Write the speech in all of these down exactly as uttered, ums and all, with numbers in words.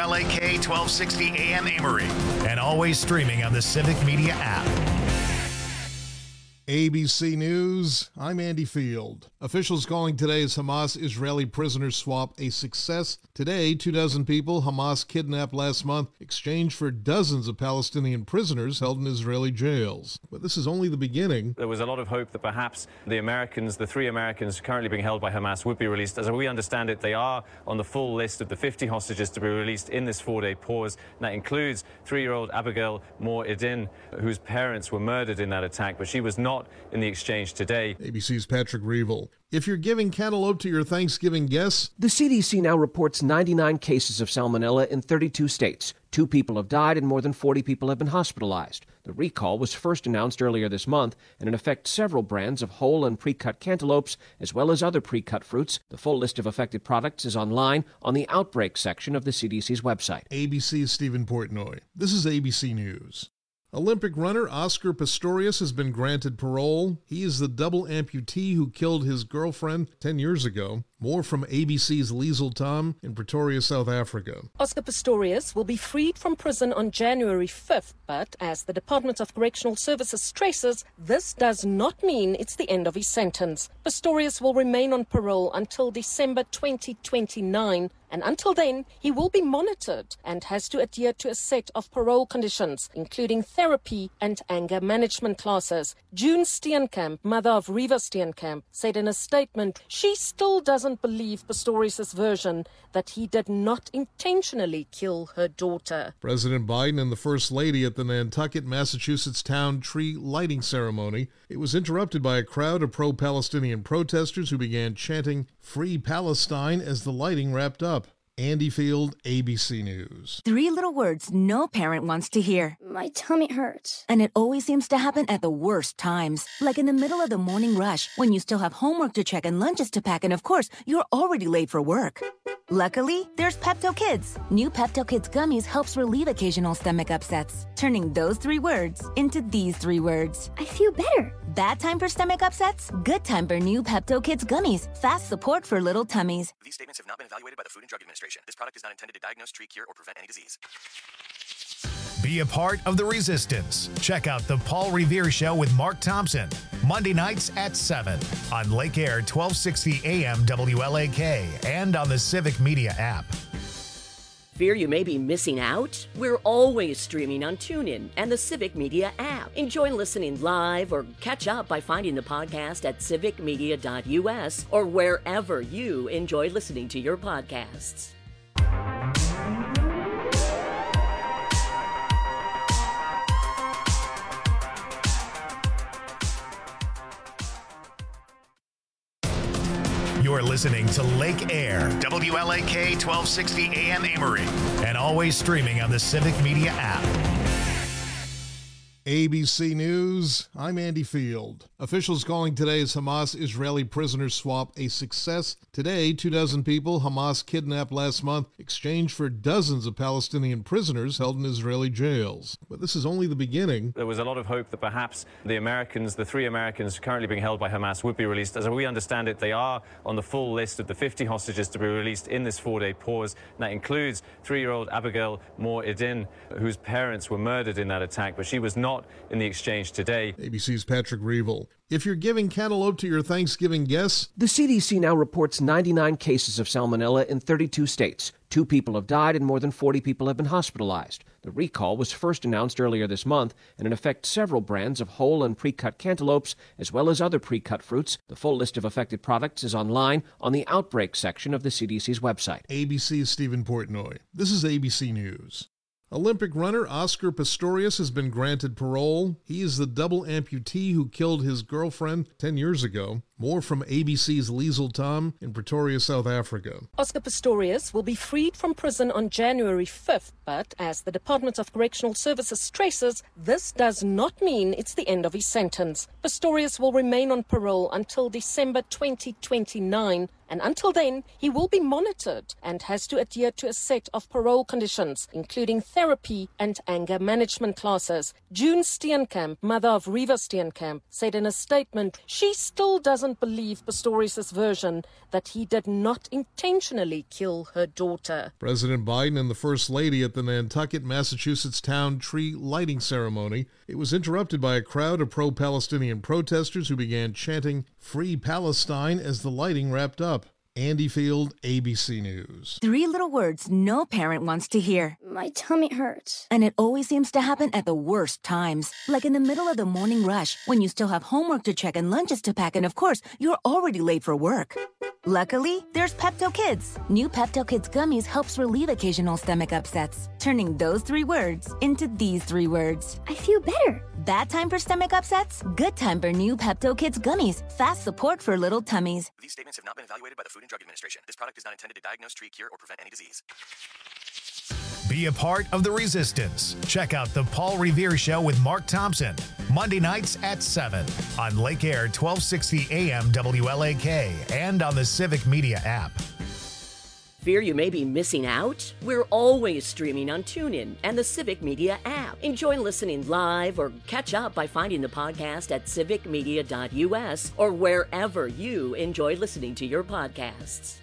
L A K twelve sixty A M Amory. And always streaming on the Civic Media app. A B C News, I'm Andy Field. Officials calling today's Hamas-Israeli prisoner swap a success. Today, two dozen people Hamas kidnapped last month exchanged for dozens of Palestinian prisoners held in Israeli jails. But this is only the beginning. There was a lot of hope that perhaps the Americans, the three Americans currently being held by Hamas, would be released. As we understand it, they are on the full list of the fifty hostages to be released in this four-day pause. And that includes three-year-old Abigail Mor-Idin, whose parents were murdered in that attack, but she was not in the exchange today. A B C's Patrick Reevell. If you're giving cantaloupe to your Thanksgiving guests, the C D C now reports ninety-nine cases of salmonella in thirty-two states. Two people have died and more than forty people have been hospitalized. The recall was first announced earlier this month, and it affects several brands of whole and pre-cut cantaloupes, as well as other pre-cut fruits. The full list of affected products is online on the Outbreak section of the C D C's website. A B C's Stephen Portnoy. This is A B C News. Olympic runner Oscar Pistorius has been granted parole. He is the double amputee who killed his girlfriend ten years ago. More from A B C's Liesl Tom in Pretoria, South Africa. Oscar Pistorius will be freed from prison on January fifth, but as the Department of Correctional Services stresses, this does not mean it's the end of his sentence. Pistorius will remain on parole until December twenty twenty-nine, and until then, he will be monitored and has to adhere to a set of parole conditions, including therapy and anger management classes. June Steenkamp, mother of Reva Steenkamp, said in a statement she still doesn't believe Pistorius' version that he did not intentionally kill her daughter. President Biden and the First Lady at the Nantucket, Massachusetts town tree lighting ceremony. It was interrupted by a crowd of pro-Palestinian protesters who began chanting "Free Palestine" as the lighting wrapped up. Andy Field, A B C News. Three little words no parent wants to hear. My tummy hurts. And it always seems to happen at the worst times. Like in the middle of the morning rush, when you still have homework to check and lunches to pack, and of course, you're already late for work. Luckily, there's Pepto Kids. New Pepto Kids gummies helps relieve occasional stomach upsets, turning those three words into these three words. I feel better. Bad time for stomach upsets? Good time for new Pepto Kids gummies. Fast support for little tummies. These statements have not been evaluated by the Food and Drug Administration. This product is not intended to diagnose, treat, cure, or prevent any disease. Be a part of the resistance. Check out The Paul Revere Show with Mark Thompson, Monday nights at seven on Lake Air twelve sixty A M W L A K and on the Civic Media app. Fear you may be missing out? We're always streaming on TuneIn and the Civic Media app. Enjoy listening live or catch up by finding the podcast at civic media dot U S or wherever you enjoy listening to your podcasts. You're listening to Lake Air, W L A K twelve sixty A M Amory, and always streaming on the Civic Media app. A B C News, I'm Andy Field. Officials calling today's Hamas-Israeli prisoner swap a success. Today, two dozen people Hamas kidnapped last month exchanged for dozens of Palestinian prisoners held in Israeli jails. But this is only the beginning. There was a lot of hope that perhaps the Americans, the three Americans currently being held by Hamas, would be released. As we understand it, they are on the full list of the fifty hostages to be released in this four-day pause. And that includes three-year-old Abigail Mor-Idin, whose parents were murdered in that attack, but she was not in the exchange today. A B C's Patrick Reevell. If you're giving cantaloupe to your Thanksgiving guests, the C D C now reports ninety-nine cases of salmonella in thirty-two states. Two people have died and more than forty people have been hospitalized. The recall was first announced earlier this month, and it affects several brands of whole and pre-cut cantaloupes, as well as other pre-cut fruits. The full list of affected products is online on the Outbreak section of the C D C's website. A B C's Stephen Portnoy. This is A B C News. Olympic runner Oscar Pistorius has been granted parole. He is the double amputee who killed his girlfriend ten years ago. More from A B C's Liesl Tom in Pretoria, South Africa. Oscar Pistorius will be freed from prison on January fifth, but as the Department of Correctional Services stresses, this does not mean it's the end of his sentence. Pistorius will remain on parole until December twenty twenty-nine, and until then, he will be monitored and has to adhere to a set of parole conditions, including therapy and anger management classes. June Steenkamp, mother of Reva Steenkamp, said in a statement she still doesn't can't believe Pistorius' version that he did not intentionally kill her daughter. President Biden and the First Lady at the Nantucket, Massachusetts town tree lighting ceremony. It was interrupted by a crowd of pro-Palestinian protesters who began chanting "Free Palestine" as the lighting wrapped up. Andy Field, A B C News. Three little words no parent wants to hear. My tummy hurts. And it always seems to happen at the worst times. Like in the middle of the morning rush, when you still have homework to check and lunches to pack, and of course, you're already late for work. Luckily, there's Pepto Kids. New Pepto Kids gummies helps relieve occasional stomach upsets, turning those three words into these three words. I feel better. Bad time for stomach upsets? Good time for new Pepto Kids gummies. Fast support for little tummies. These statements have not been evaluated by the Food and Drug Administration. This product is not intended to diagnose, treat, cure, or prevent any disease. Be a part of the resistance. Check out The Paul Revere Show with Mark Thompson, Monday nights at seven on Lake Air twelve sixty A M W L A K and on the Civic Media app. Fear you may be missing out? We're always streaming on TuneIn and the Civic Media app. Enjoy listening live or catch up by finding the podcast at civic media dot U S or wherever you enjoy listening to your podcasts.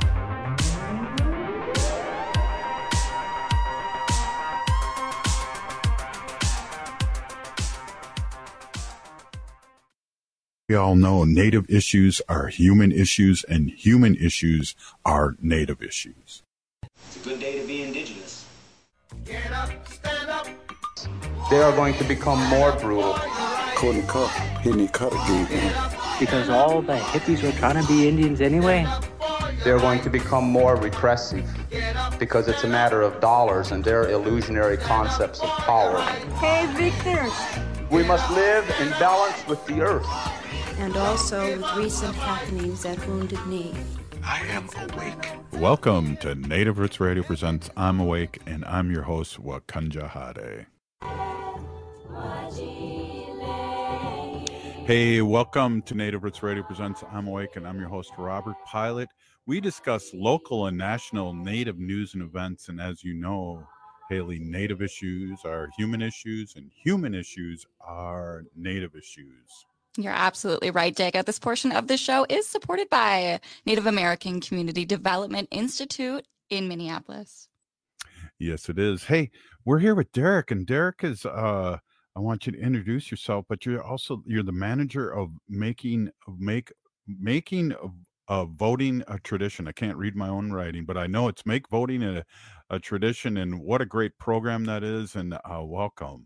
We all know Native issues are human issues, and human issues are Native issues. It's a good day to be Indigenous. Get up, stand up. They are going to become more brutal. Couldn't cut, hitting cut again. Because all the hippies were trying to be Indians anyway. They're going to become more repressive because it's a matter of dollars and their illusionary concepts of power. Hey, Victor. We must live in balance with the earth. And also with recent happenings at Wounded Knee. I am awake. Welcome to Native Roots Radio Presents I'm Awake, and I'm your host, Wakanja Hade. Hey, welcome to Native Roots Radio Presents I'm Awake, and I'm your host, Robert Pilot. We discuss local and national Native news and events, and as you know, Haley, Native issues are human issues, and human issues are Native issues. You're absolutely right, Jacob. This portion of the show is supported by Native American Community Development Institute in Minneapolis. Yes, it is. Hey, we're here with Derek, and Derek is, uh, I want you to introduce yourself, but you're also, you're the manager of making, of make, making of, of voting a tradition. I can't read my own writing, but I know it's make voting a, a tradition, and what a great program that is, and uh, welcome.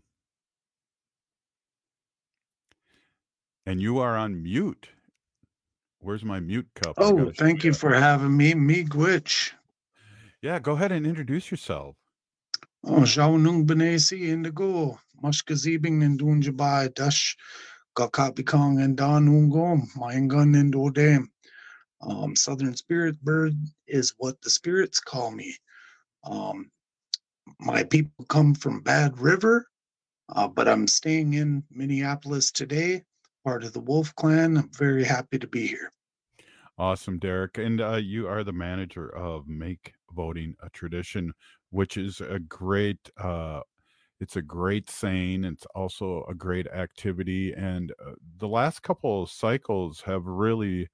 And you are on mute. Where's my mute cup? Oh, thank you for having me, Miigwech. Yeah, go ahead and introduce yourself. Oh, Jaunung Benesi Indigo, Mushkazibing and Dunjabai, Dash, Gakapikong and Danungom, Mayangun and Odam. Um, Southern Spirit Bird is what the spirits call me. Um, my people come from Bad River, uh, but I'm staying in Minneapolis today. Part of the Wolf Clan. I'm very happy to be here. Awesome, Derek. And uh, you are the manager of Make Voting a Tradition, which is a great, uh, it's a great saying. It's also a great activity. And uh, the last couple of cycles have really,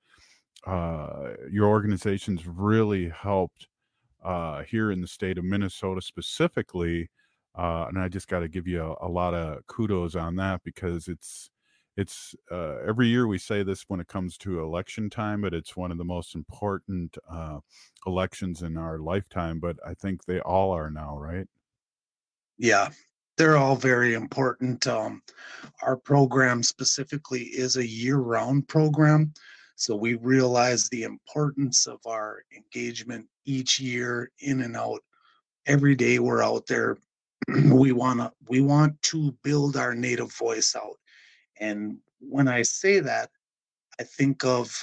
uh, your organization's really helped uh, here in the state of Minnesota specifically. Uh, and I just got to give you a, a lot of kudos on that, because it's, It's uh, every year we say this when it comes to election time, but it's one of the most important uh, elections in our lifetime. But I think they all are now, right? Yeah, they're all very important. Um, our program specifically is a year-round program. So we realize the importance of our engagement each year, in and out. Every day we're out there. we wanna we want to build our Native voice out. And when I say that, I think of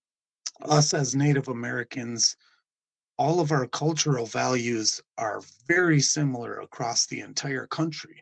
us as Native Americans. All of our cultural values are very similar across the entire country.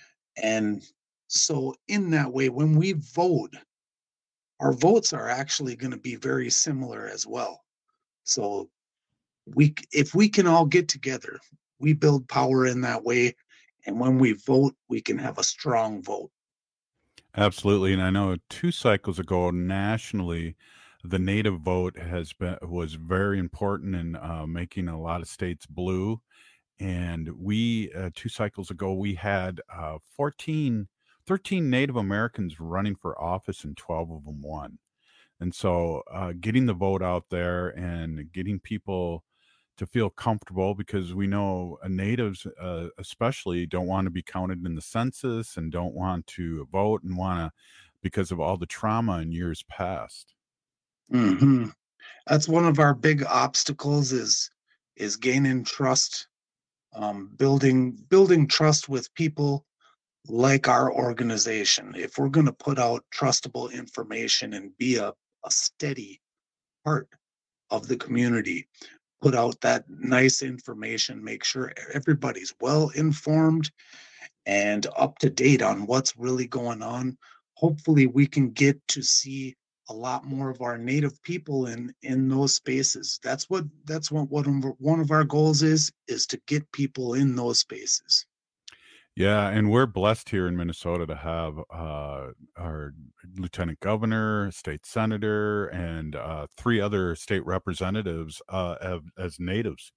And so in that way, when we vote, our votes are actually going to be very similar as well. So we, if we can all get together, we build power in that way. And when we vote, we can have a strong vote. Absolutely. And I know two cycles ago nationally, the native vote has been was very important in uh, making a lot of states blue. And we uh, two cycles ago we had uh, fourteen, thirteen Native Americans running for office, and twelve of them won. And so uh, getting the vote out there and getting people to feel comfortable, because we know uh, natives uh, especially don't want to be counted in the census and don't want to vote and want to, because of all the trauma in years past. Mm-hmm. That's one of our big obstacles is is gaining trust, um, building building trust with people like our organization. If we're going to put out trustable information and be a, a steady part of the community, put out that nice information, make sure everybody's well informed and up to date on what's really going on. Hopefully we can get to see a lot more of our native people in in those spaces. That's what that's what, what one of our goals is is to get people in those spaces. Yeah, and we're blessed here in Minnesota to have uh, our lieutenant governor, state senator, and uh, three other state representatives uh, as, as natives.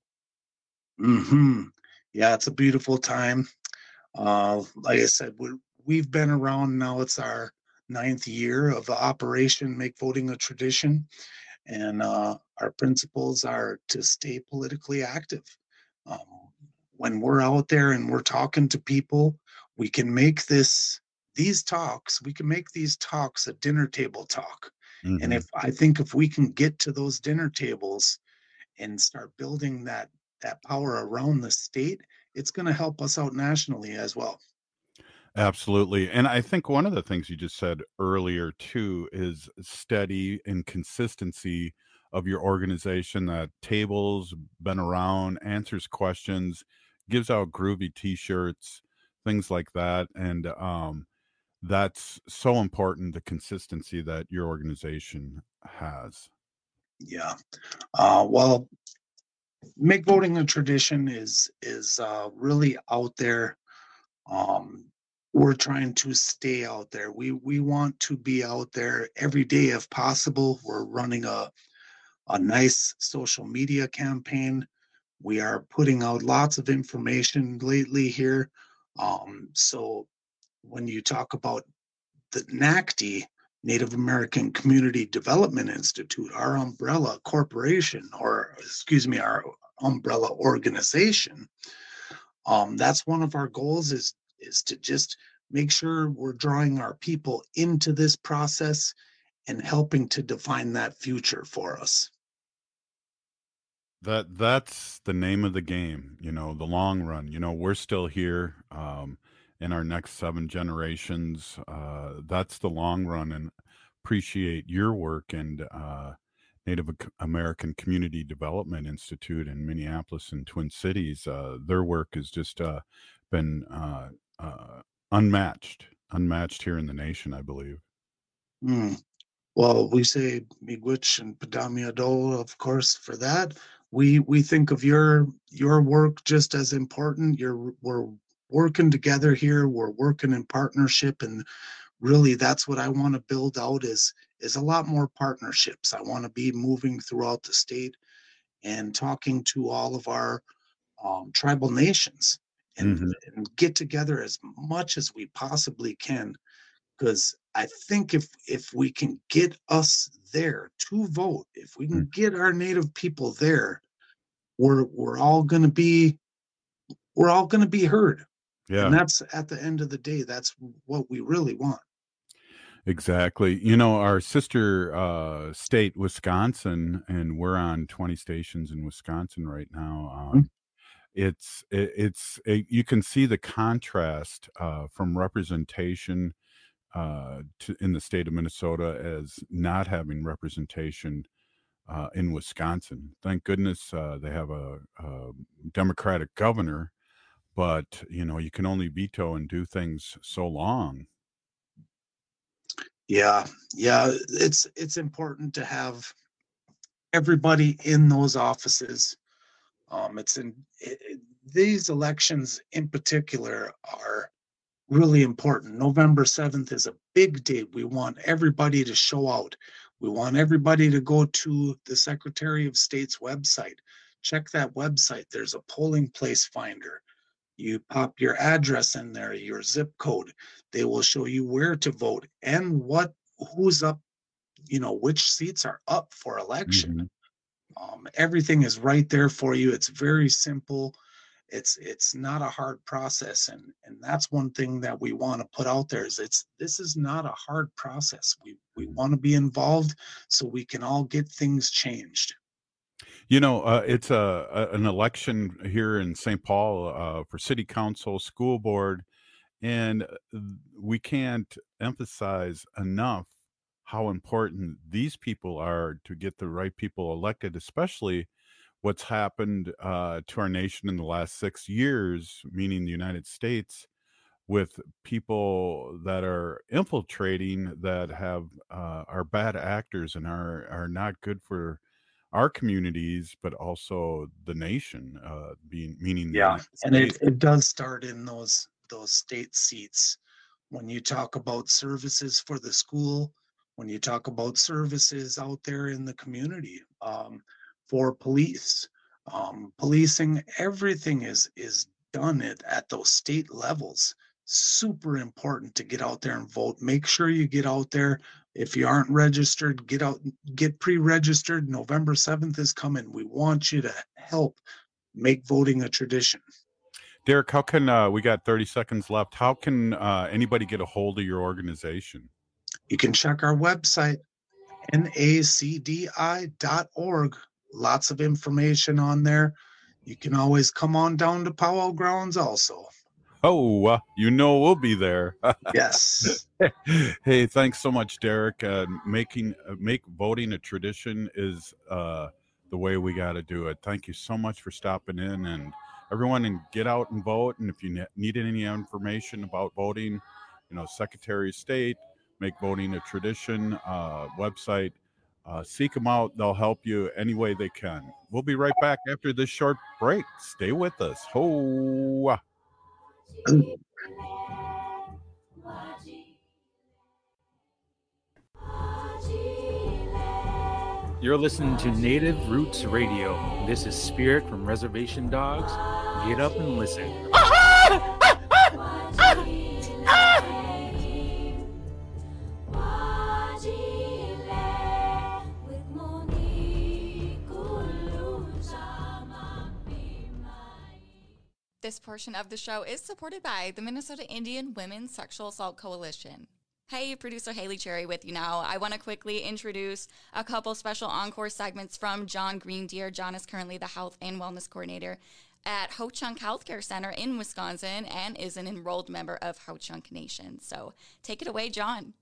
Mm-hmm. Yeah, it's a beautiful time. Uh, like I said, we're, we've been around now. It's our ninth year of the operation Make Voting a Tradition, and uh, our principles are to stay politically active. Um, when we're out there and we're talking to people, we can make this these talks, we can make these talks a dinner table talk. Mm-hmm. And if I think if we can get to those dinner tables and start building that that power around the state, it's going to help us out nationally as well. Absolutely. And I think one of the things you just said earlier too is steady and consistency of your organization, that tables been around, answers questions, gives out groovy t-shirts, things like that. And um, that's so important, the consistency that your organization has. Yeah. Uh, well, Make Voting a Tradition is, is uh, really out there. Um, we're trying to stay out there. We, we want to be out there every day if possible. We're running a, a nice social media campaign. We are putting out lots of information lately here. Um, so when you talk about the N A C D, Native American Community Development Institute, our umbrella corporation, or excuse me, our umbrella organization, um, that's one of our goals is, is to just make sure we're drawing our people into this process and helping to define that future for us. That that's the name of the game, you know, the long run. You know, we're still here um, in our next seven generations. Uh, that's the long run, and appreciate your work and uh, Native American Community Development Institute in Minneapolis and Twin Cities. Uh, their work has just uh, been uh, uh, unmatched, unmatched here in the nation, I believe. Mm. Well, we say Miigwech and Padamiado, of course, for that. We we think of your your work just as important. You're we're working together here. We're working in partnership, and really, that's what I want to build out is is a lot more partnerships. I want to be moving throughout the state and talking to all of our um, tribal nations and, mm-hmm. and get together as much as we possibly can. Because I think if if we can get us there to vote, if we can get our Native people there, we're we're all going to be we're all going to be heard. Yeah, and that's at the end of the day, that's what we really want. Exactly. You know, our sister uh, state, Wisconsin, and we're on twenty stations in Wisconsin right now. Um, mm-hmm. It's it, it's it, you can see the contrast uh, from representation. Uh, to, in the state of Minnesota as not having representation uh, in Wisconsin. Thank goodness uh, they have a, a Democratic governor, but you know you can only veto and do things so long. Yeah, yeah, it's it's important to have everybody in those offices. Um, it's in it, it, these elections in particular are really important. November seventh is a big date. We want everybody to show out. We want everybody to go to the Secretary of State's website. Check that website. There's a polling place finder. You pop your address in there, your zip code. They will show you where to vote and what, who's up, you know, which seats are up for election. Mm-hmm. Um, everything is right there for you. It's very simple. It's it's not a hard process, and and that's one thing that we want to put out there is it's this is not a hard process. We we want to be involved so we can all get things changed. You know, uh, it's a, a an election here in Saint Paul uh, for city council, school board, and we can't emphasize enough how important these people are to get the right people elected, especially what's happened uh, to our nation in the last six years, meaning the United States, with people that are infiltrating that have uh, are bad actors and are are not good for our communities, but also the nation, uh, being meaning yeah, and it, it does start in those those state seats. When you talk about services for the school, when you talk about services out there in the community, um, for police, um, policing, everything is is done at, at those state levels. Super important to get out there and vote. Make sure you get out there. If you aren't registered, get out, get pre-registered. November seventh is coming. We want you to help make voting a tradition. Derek, how can, uh, we got thirty seconds left. How can uh, anybody get a hold of your organization? You can check our website, N A C D I dot org. Lots of information on there. You can always come on down to Powell Grounds also. Oh, uh, you know we'll be there. Yes. Hey, thanks so much, Derek. Uh, making uh, make voting a tradition is uh, the way we got to do it. Thank you so much for stopping in, and everyone, and get out and vote. And if you ne- need any information about voting, you know, Secretary of State, Make Voting a Tradition uh, website. Uh, seek them out. They'll help you any way they can. We'll be right back after this short break. Stay with us. Ho! You're listening to Native Roots Radio. This is Spirit from Reservation Dogs. Get up and listen. This portion of the show is supported by the Minnesota Indian Women's Sexual Assault Coalition. Hey, producer Haley Cherry with you now. I want to quickly introduce a couple special encore segments from John Greendeer. John is currently the Health and Wellness Coordinator at Ho-Chunk Healthcare Center in Wisconsin and is an enrolled member of Ho-Chunk Nation. So take it away, John.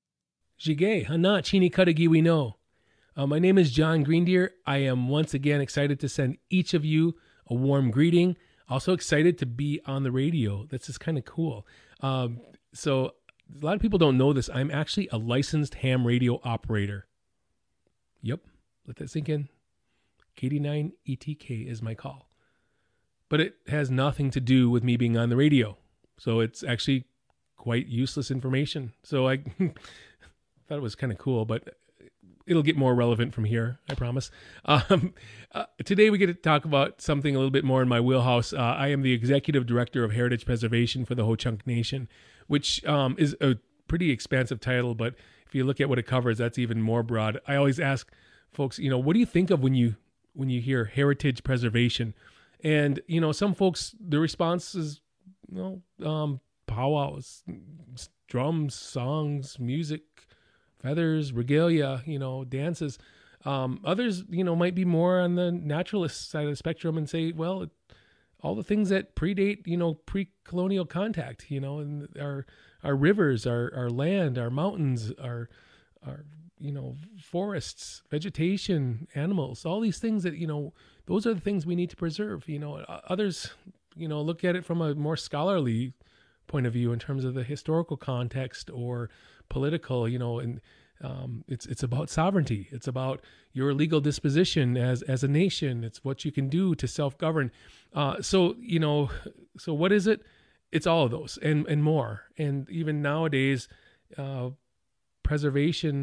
Jigay, hana chini karagiwi no. Uh, my name is John Greendeer. I am once again excited to send each of you a warm greeting. Also excited to be on the radio. That's just kind of cool. Um, so a lot of people don't know this. I'm actually a licensed ham radio operator. Yep. Let that sink in. K D nine E T K is my call. But it has nothing to do with me being on the radio. So it's actually quite useless information. So I thought it was kind of cool, but it'll get more relevant from here, I promise. Um, uh, today we get to talk about something a little bit more in my wheelhouse. Uh, I am the Executive Director of Heritage Preservation for the Ho-Chunk Nation, which um, is a pretty expansive title, but if you look at what it covers, that's even more broad. I always ask folks, you know, what do you think of when you when you hear heritage preservation? And, you know, some folks, the response is, you know, um, powwows, drums, songs, music, feathers, regalia, you know, dances. Um, others, you know, might be more on the naturalist side of the spectrum and say, well, it, all the things that predate, you know, pre-colonial contact, you know, and our our rivers, our our land, our mountains, our our you know forests, vegetation, animals, all these things that, you know, those are the things we need to preserve. You know, others, you know, look at it from a more scholarly point of view in terms of the historical context or political, you know, and um, it's it's about sovereignty. It's about your legal disposition as as a nation. It's what you can do to self-govern. Uh, so, you know, so what is it? It's all of those and and more. And even nowadays, uh, preservation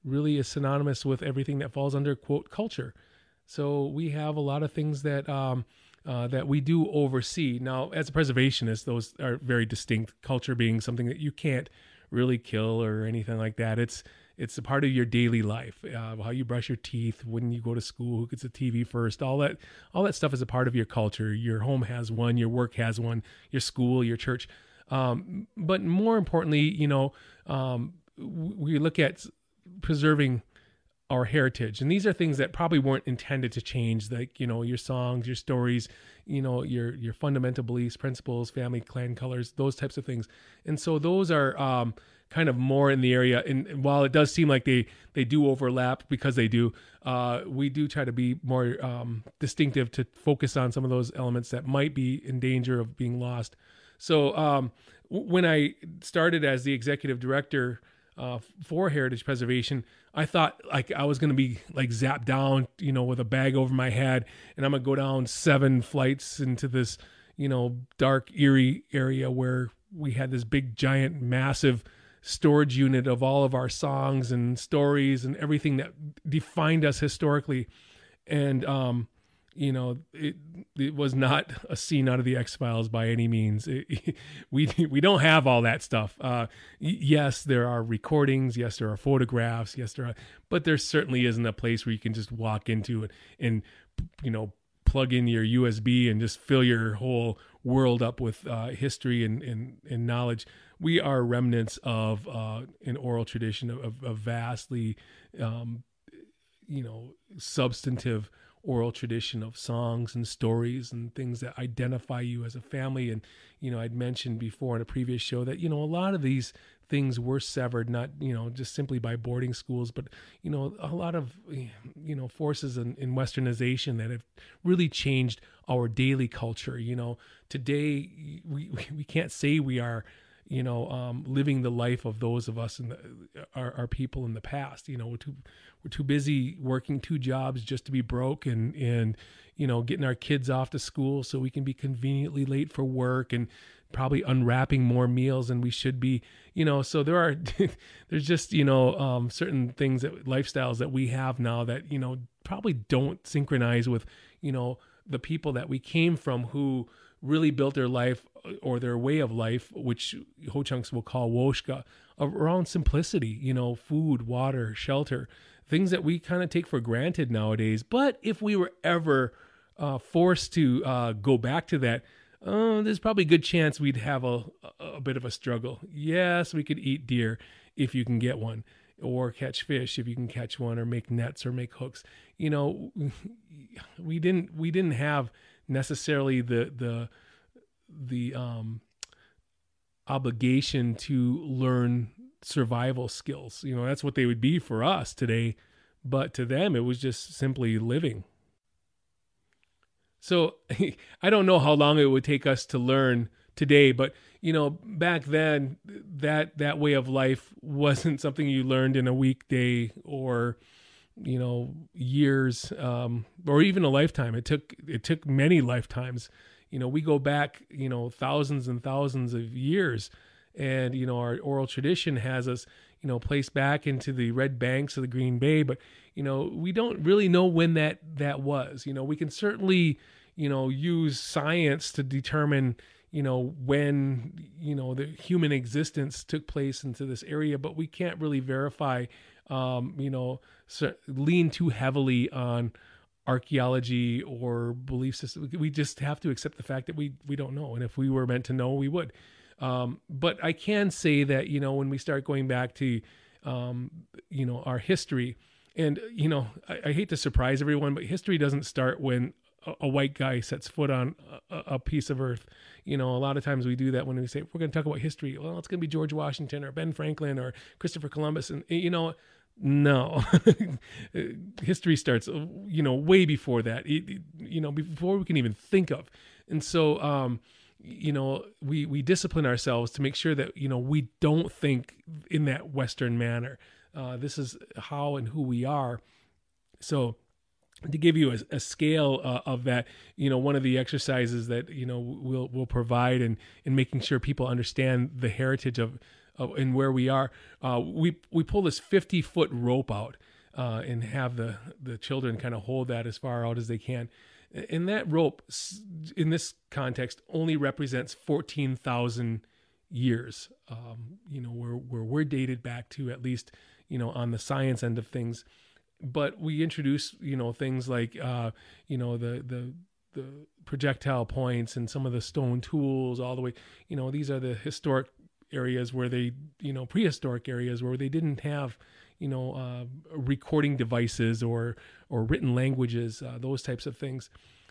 really is synonymous with everything that falls under, quote, culture. So we have a lot of things that um, uh, that we do oversee. Now, as a preservationist, those are very distinct. Culture being something that you can't really kill or anything like that. It's it's a part of your daily life, uh, how you brush your teeth, when you go to school, who gets a T V first, all that all that stuff is a part of your culture. Your home has one, your work has one, your school, your church. Um, but more importantly, you know, um, we look at preserving our heritage, and these are things that probably weren't intended to change, like, you know, your songs, your stories, you know, your your fundamental beliefs, principles, family, clan colors, those types of things. And so those are um, kind of more in the area. And while it does seem like they they do overlap, because they do, uh, we do try to be more um, distinctive, to focus on some of those elements that might be in danger of being lost. So um, when I started as the executive director uh, for Heritage Preservation, I thought like I was going to be like zapped down, you know, with a bag over my head, and I'm going to go down seven flights into this, you know, dark, eerie area where we had this big, giant, massive storage unit of all of our songs and stories and everything that defined us historically. And, um, you know, it it was not a scene out of the X-Files by any means. It, we we don't have all that stuff. Uh, yes, there are recordings. Yes, there are photographs. Yes, there are. But there certainly isn't a place where you can just walk into it and, you know, plug in your U S B and just fill your whole world up with uh, history and, and, and knowledge. We are remnants of uh, an oral tradition of, of vastly, um, you know, substantive oral tradition of songs and stories and things that identify you as a family. And, you know, I'd mentioned before in a previous show that, you know, a lot of these things were severed, not, you know, just simply by boarding schools, but, you know, a lot of, you know, forces in, in westernization that have really changed our daily culture. You know, today we, we can't say we are, you know, um, living the life of those of us and our, our people in the past. You know, we're too we're too busy working two jobs just to be broke, and and you know, getting our kids off to school so we can be conveniently late for work, and probably unwrapping more meals than we should be. You know, so there are there's just, you know, um, certain things, that lifestyles that we have now that, you know, probably don't synchronize with, you know, the people that we came from, who really built their life or their way of life, which Ho-Chunks will call Woshka, around simplicity, you know, food, water, shelter, things that we kind of take for granted nowadays. But if we were ever uh, forced to uh, go back to that, uh, there's probably a good chance we'd have a, a bit of a struggle. Yes, we could eat deer if you can get one, or catch fish if you can catch one, or make nets or make hooks. You know, we didn't we didn't have necessarily the the the um obligation to learn survival skills. You know, that's what they would be for us today, but to them it was just simply living. So I don't know how long it would take us to learn today, but you know, back then that that way of life wasn't something you learned in a weekday or, you know, years, um, or even a lifetime. It took it took many lifetimes. You know, we go back, you know, thousands and thousands of years, and you know, our oral tradition has us, you know, placed back into the red banks of the Green Bay. But you know, we don't really know when that that was. You know, we can certainly, you know, use science to determine, you know, when, you know, the human existence took place into this area, but we can't really verify. Um, you know, so lean too heavily on archaeology or belief system. We just have to accept the fact that we we don't know, and if we were meant to know, we would. Um, but I can say that, you know, when we start going back to, um, you know, our history, and you know, I, I hate to surprise everyone, but history doesn't start when a, a white guy sets foot on a, a piece of earth. You know, a lot of times we do that when we say we're going to talk about history. Well, it's going to be George Washington or Ben Franklin or Christopher Columbus, and you know. No, history starts, you know, way before that, it, you know, before we can even think of. And so, um, you know, we, we discipline ourselves to make sure that, you know, we don't think in that Western manner. Uh, this is how and who we are. So to give you a, a scale uh, of that, you know, one of the exercises that, you know, we'll, we'll provide in, in making sure people understand the heritage of, of and where we are, uh, we, we pull this fifty foot rope out uh, and have the, the children kind of hold that as far out as they can. And that rope in this context only represents fourteen thousand years, um, you know, where, where we're dated back to, at least, you know, on the science end of things. But we introduce, you know, things like, uh, you know, the, the, the projectile points and some of the stone tools all the way, you know, these are the historic areas where they, you know, prehistoric areas where they didn't have, you know, uh, recording devices or, or written languages, uh, those types of things.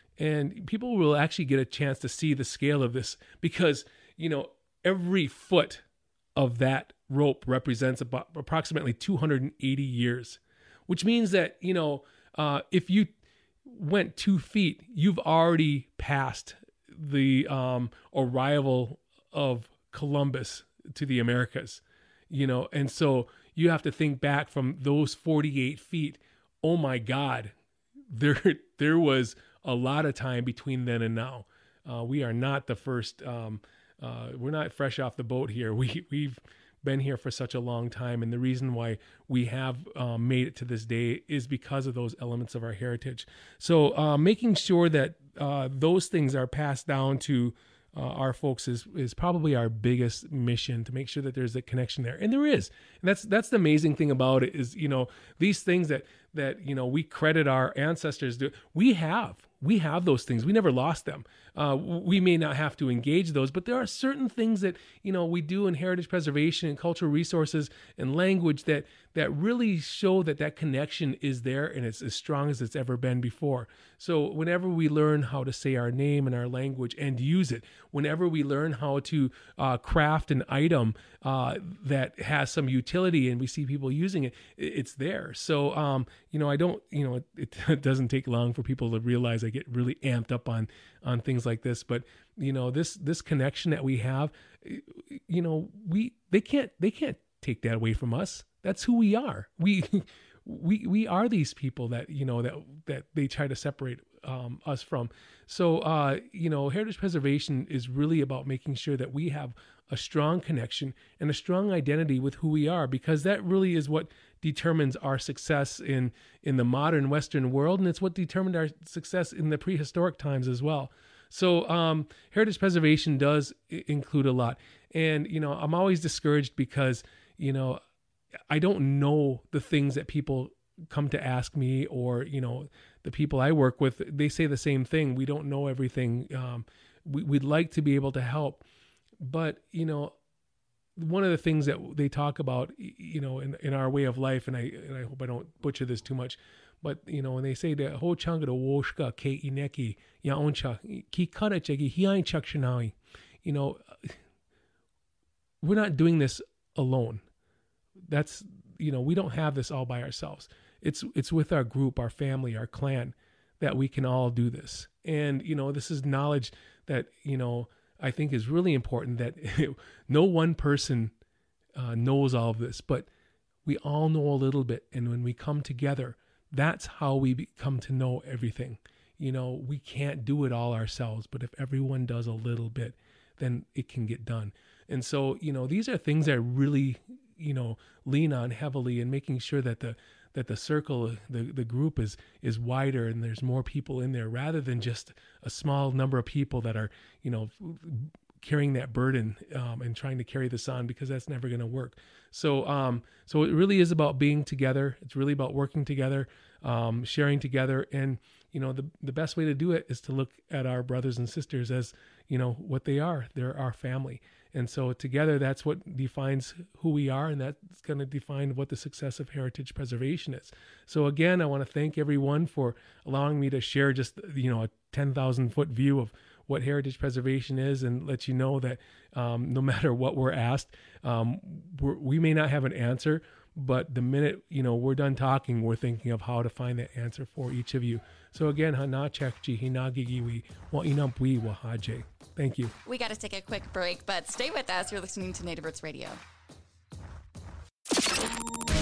And people will actually get a chance to see the scale of this because, you know, every foot of that rope represents about approximately two hundred eighty years. Which means that, you know, uh, if you went two feet, you've already passed the um, arrival of Columbus to the Americas, you know, and so you have to think back from those forty-eight feet. Oh my God, there there was a lot of time between then and now. Uh, we are not the first. Um, uh, we're not fresh off the boat here. We we've been here for such a long time, and the reason why we have um, made it to this day is because of those elements of our heritage. So uh, making sure that uh, those things are passed down to uh, our folks is is probably our biggest mission, to make sure that there's a connection there, and there is. And that's that's the amazing thing about it is, you know, these things that that you know we credit our ancestors do. We have we have those things. We never lost them. Uh, we may not have to engage those, but there are certain things that, you know, we do in heritage preservation and cultural resources and language that that really show that that connection is there and it's as strong as it's ever been before. So whenever we learn how to say our name in our language and use it, whenever we learn how to uh, craft an item uh, that has some utility and we see people using it, it's there. So, um, you know, I don't, you know, it, it doesn't take long for people to realize I get really amped up on on things like this, but you know, this this connection that we have, you know, we they can't they can't take that away from us. That's who we are. We we we are these people that, you know, that that they try to separate um, us from. So uh, you know, heritage preservation is really about making sure that we have a strong connection and a strong identity with who we are, because that really is what determines our success in in the modern Western world, and it's what determined our success in the prehistoric times as well. So um, heritage preservation does I- include a lot, and you know, I'm always discouraged because, you know, I don't know the things that people come to ask me, or you know, the people I work with, they say the same thing. We don't know everything. Um, we, we'd like to be able to help, but you know, one of the things that they talk about, you know, in, in our way of life, and I and I hope I don't butcher this too much, but you know, when they say the ho changa the woshka ke ineki ya oncha ki karachegi hiain chakshanawi, you know, we're not doing this alone. That's, you know, we don't have this all by ourselves. It's it's with our group, our family, our clan, that we can all do this. And you know, this is knowledge that, you know, I think is really important, that no one person uh, knows all of this, but we all know a little bit. And when we come together, that's how we be, come to know everything. You know, we can't do it all ourselves, but if everyone does a little bit, then it can get done. And so, you know, these are things that really, you know, lean on heavily, and making sure that the that the circle, the, the group is is wider and there's more people in there, rather than just a small number of people that are, you know, carrying that burden um, and trying to carry this on, because that's never going to work. So um, so it really is about being together. It's really about working together, um, sharing together. And, you know, the, the best way to do it is to look at our brothers and sisters as, you know, what they are. They're our family. And so together, that's what defines who we are, and that's going to define what the success of heritage preservation is. So again, I want to thank everyone for allowing me to share just, you know, a ten thousand foot view of what heritage preservation is, and let you know that um, no matter what we're asked, um, we're, we may not have an answer, but the minute, you know, we're done talking, we're thinking of how to find that answer for each of you. So again, hanachakji hinagigiwi wa inampui wahaje. Thank you. We got to take a quick break, but stay with us. You're listening to Native Roots Radio.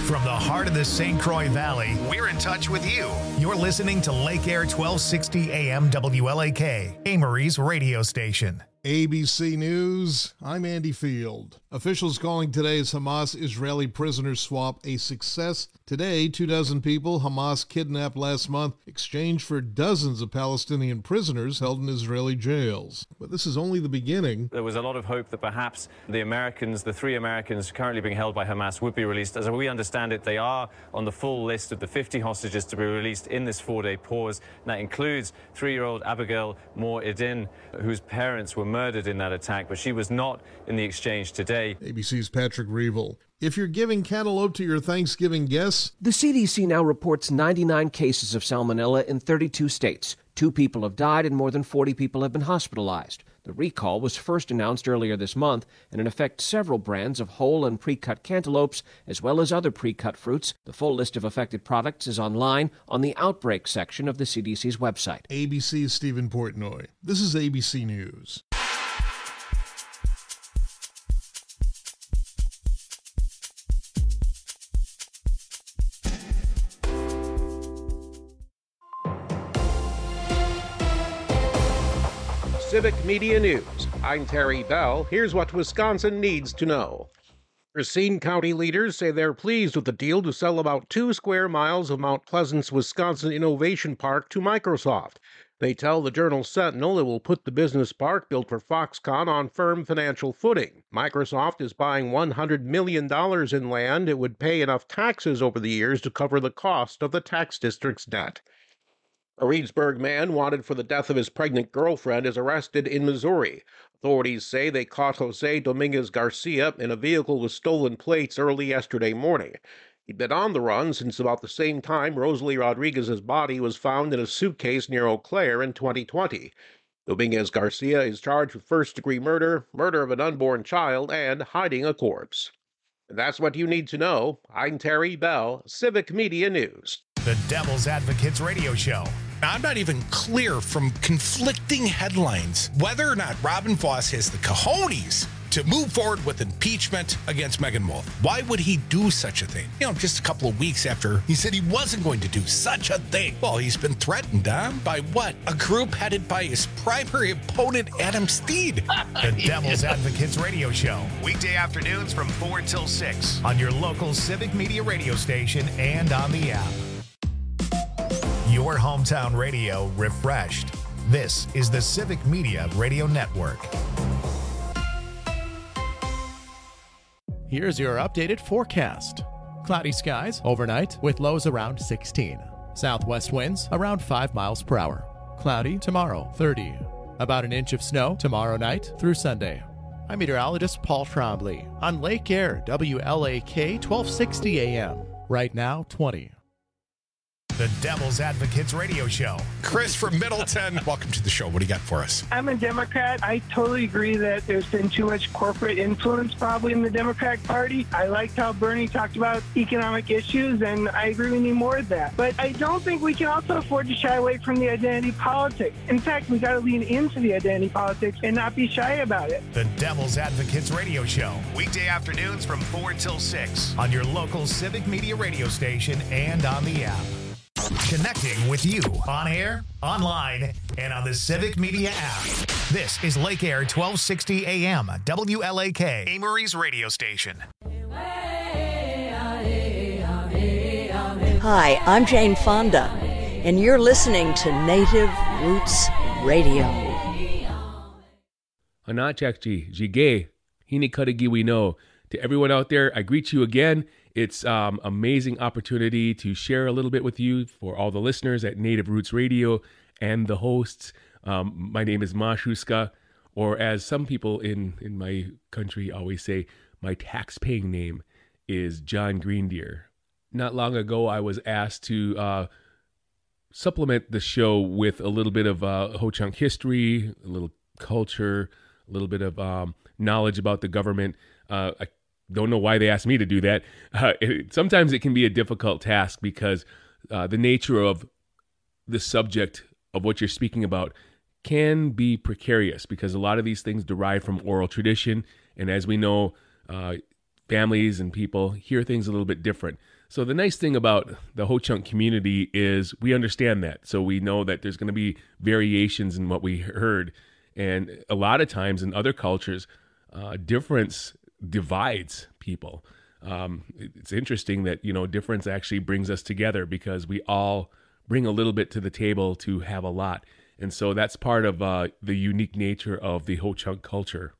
From the heart of the Saint Croix Valley, we're in touch with you. You're listening to Lake Air twelve sixty A M W L A K, Amory's radio station. A B C News, I'm Andy Field. Officials calling today's Hamas-Israeli prisoner swap a success. Today, two dozen people Hamas kidnapped last month exchanged for dozens of Palestinian prisoners held in Israeli jails. But this is only the beginning. There was a lot of hope that perhaps the Americans, the three Americans currently being held by Hamas, would be released. As we understand it, they are on the full list of the fifty hostages to be released in this four-day pause. And that includes three-year-old Abigail Mor-Edin, whose parents were murdered in that attack, but she was not in the exchange today. A B C's Patrick Reevil. If you're giving cantaloupe to your Thanksgiving guests... The C D C now reports ninety-nine cases of salmonella in thirty-two states. Two people have died and more than forty people have been hospitalized. The recall was first announced earlier this month and it affects several brands of whole and pre-cut cantaloupes as well as other pre-cut fruits. The full list of affected products is online on the Outbreak section of the C D C's website. A B C's Stephen Portnoy. This is A B C News. Civic Media News. I'm Terry Bell. Here's what Wisconsin needs to know. Racine County leaders say they're pleased with the deal to sell about two square miles of Mount Pleasant's Wisconsin Innovation Park to Microsoft. They tell the Journal Sentinel it will put the business park built for Foxconn on firm financial footing. Microsoft is buying one hundred million dollars in land. It would pay enough taxes over the years to cover the cost of the tax district's debt. A Reedsburg man wanted for the death of his pregnant girlfriend is arrested in Missouri. Authorities say they caught Jose Dominguez Garcia in a vehicle with stolen plates early yesterday morning. He'd been on the run since about the same time Rosalie Rodriguez's body was found in a suitcase near Eau Claire in twenty twenty. Dominguez Garcia is charged with first-degree murder, murder of an unborn child, and hiding a corpse. And that's what you need to know. I'm Terry Bell, Civic Media News. The Devil's Advocates Radio Show. I'm not even clear from conflicting headlines whether or not Robin Voss has the cojones to move forward with impeachment against Megan Wolf. Why would he do such a thing? You know, just a couple of weeks after he said he wasn't going to do such a thing. Well, he's been threatened, huh? By what? A group headed by his primary opponent, Adam Steed. The Devil's Advocates Radio Show. Weekday afternoons from four till six on your local Civic Media radio station and on the app. Your hometown radio refreshed. This is the Civic Media Radio Network. Here's your updated forecast. Cloudy skies overnight with lows around sixteen. Southwest winds around five miles per hour. Cloudy tomorrow, thirty. About an inch of snow tomorrow night through Sunday. I'm meteorologist Paul Trombley on Lake Air W L A K twelve sixty A M. Right now, twenty. The Devil's Advocates Radio Show. Chris from Middleton, welcome to the show. What do you got for us? I'm a Democrat. I totally agree that there's been too much corporate influence probably in the Democratic Party. I liked how Bernie talked about economic issues, and I agree we need more of that. But I don't think we can also afford to shy away from the identity politics. In fact, we got to lean into the identity politics and not be shy about it. The Devil's Advocates Radio Show. Weekday afternoons from four till six on your local Civic Media radio station and on the app. Connecting with you on air, online, and on the Civic Media app. This is Lake Air twelve sixty A M, W L A K, Amory's radio station. Hi, I'm Jane Fonda, and you're listening to Native Roots Radio. Anachakchi, Jige, Hinikadagiwi no. To everyone out there, I greet you again. It's um amazing opportunity to share a little bit with you for all the listeners at Native Roots Radio and the hosts. Um, my name is Mashuska, or as some people in, in my country always say, my tax-paying name is John Greendeer. Not long ago, I was asked to uh, supplement the show with a little bit of uh, Ho-Chunk history, a little culture, a little bit of um, knowledge about the government. Uh, I don't know why they asked me to do that. Uh, it, sometimes it can be a difficult task because uh, the nature of the subject of what you're speaking about can be precarious because a lot of these things derive from oral tradition. And as we know, uh, families and people hear things a little bit different. So the nice thing about the Ho-Chunk community is we understand that. So we know that there's going to be variations in what we heard. And a lot of times in other cultures, uh, difference divides people. Um, it's interesting that, you know, difference actually brings us together because we all bring a little bit to the table to have a lot. And so that's part of uh, the unique nature of the Ho-Chunk culture.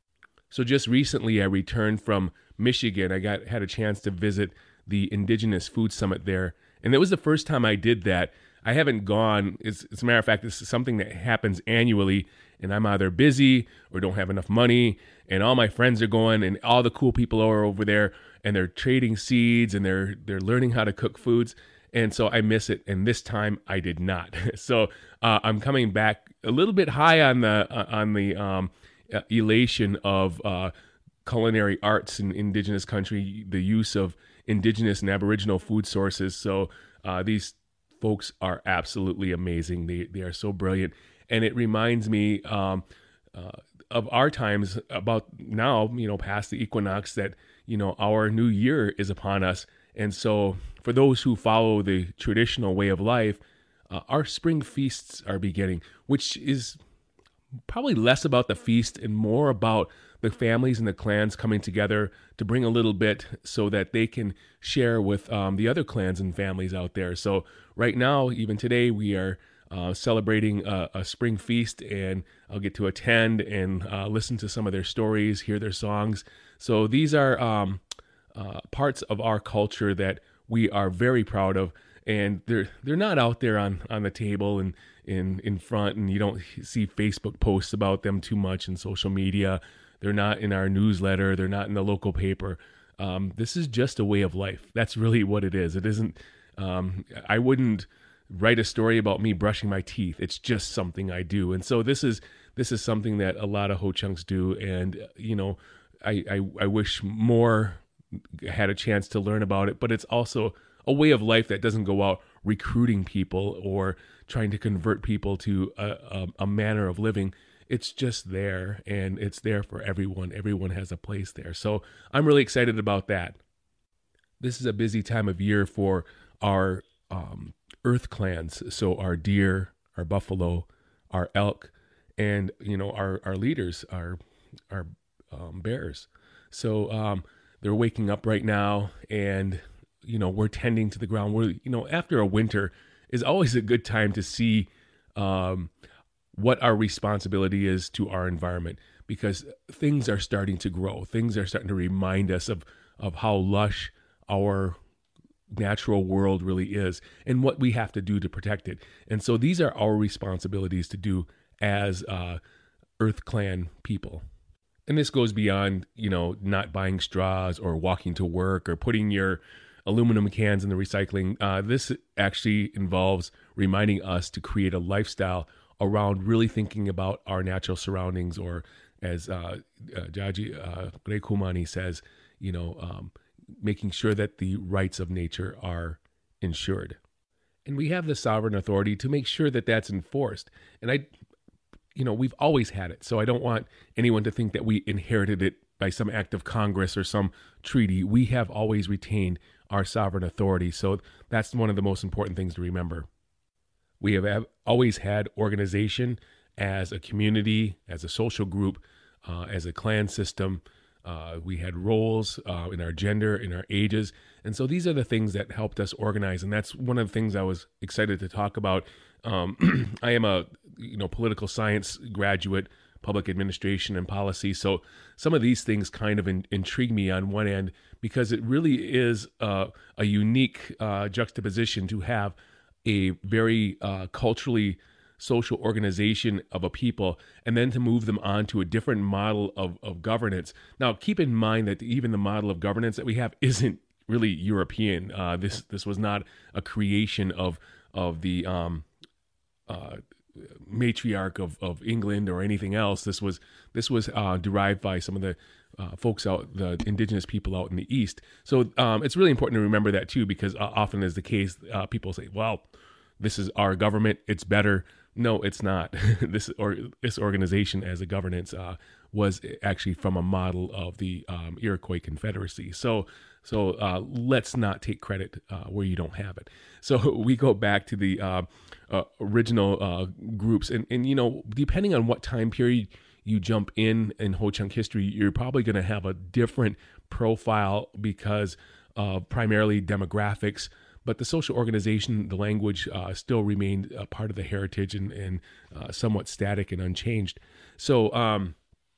So just recently I returned from Michigan. I got had a chance to visit the Indigenous Food Summit there. And it was the first time I did that. I haven't gone. It's, as a matter of fact, this is something that happens annually, and I'm either busy or don't have enough money, and all my friends are going, and all the cool people are over there, and they're trading seeds, and they're they're learning how to cook foods. And so I miss it, and this time I did not. So uh, I'm coming back a little bit high on the uh, on the um, uh, elation of uh, culinary arts in Indigenous country, the use of Indigenous and Aboriginal food sources. So uh, these folks are absolutely amazing. They they are so brilliant, and it reminds me um, uh, of our times about now, you know, past the equinox, that, you know, our new year is upon us. And so for those who follow the traditional way of life, uh, our spring feasts are beginning, which is probably less about the feast and more about the families and the clans coming together to bring a little bit so that they can share with um, the other clans and families out there. So right now, even today, we are uh, celebrating a, a spring feast, and I'll get to attend and uh, listen to some of their stories, hear their songs. So these are um, uh, parts of our culture that we are very proud of, and they're they're not out there on, on the table and in in front, and you don't see Facebook posts about them too much in social media. They're not in our newsletter. They're not in the local paper. Um, this is just a way of life. That's really what it is. It isn't, um, I wouldn't write a story about me brushing my teeth. It's just something I do. And so this is, this is something that a lot of Ho-Chunks do. And, you know, I, I, I wish more had a chance to learn about it, but it's also a way of life that doesn't go out recruiting people or trying to convert people to a, a, a manner of living. It's just there, and it's there for everyone. Everyone has a place there. So I'm really excited about that. This is a busy time of year for our um, earth clans. So our deer, our buffalo, our elk, and, you know, our, our leaders, our, our um, bears. So um, they're waking up right now, and, you know, we're tending to the ground. We're, you know, after a winter is always a good time to see um, what our responsibility is to our environment, because things are starting to grow. Things are starting to remind us of, of how lush our natural world really is and what we have to do to protect it. And so these are our responsibilities to do as uh, Earth Clan people. And this goes beyond, you know, not buying straws or walking to work or putting your aluminum cans in the recycling. Uh, this actually involves reminding us to create a lifestyle around really thinking about our natural surroundings, or as uh, uh, Jaji uh, Rekumani says, you know, um, making sure that the rights of nature are ensured. And we have the sovereign authority to make sure that that's enforced. And I, you know, we've always had it. So I don't want anyone to think that we inherited it by some act of Congress or some treaty. We have always retained our sovereign authority. So that's one of the most important things to remember. We have always had organization as a community, as a social group, uh, as a clan system. Uh, we had roles uh, in our gender, in our ages. And so these are the things that helped us organize. And that's one of the things I was excited to talk about. Um, I am a you know political science graduate, public administration and policy. So some of these things kind of in, intrigue me on one end, because it really is uh, a unique uh, juxtaposition to have a very uh, culturally social organization of a people, and then to move them on to a different model of, of governance. Now, keep in mind that even the model of governance that we have isn't really European. Uh, this this was not a creation of of the um, uh, matriarch of, of England or anything else. This was this was uh, derived by some of the uh, folks out, the indigenous people out in the East. So um, it's really important to remember that too, because uh, often is the case, uh, people say, well, this is our government, it's better. No, it's not. This or this organization as a governance uh, was actually from a model of the um, Iroquois Confederacy. So, so uh, let's not take credit uh, where you don't have it. So we go back to the uh, uh, original uh, groups, and and you know, depending on what time period you jump in in Ho-Chunk history, you're probably going to have a different profile because of primarily demographics. But the social organization, the language uh, still remained a part of the heritage and, and uh, somewhat static and unchanged. So um,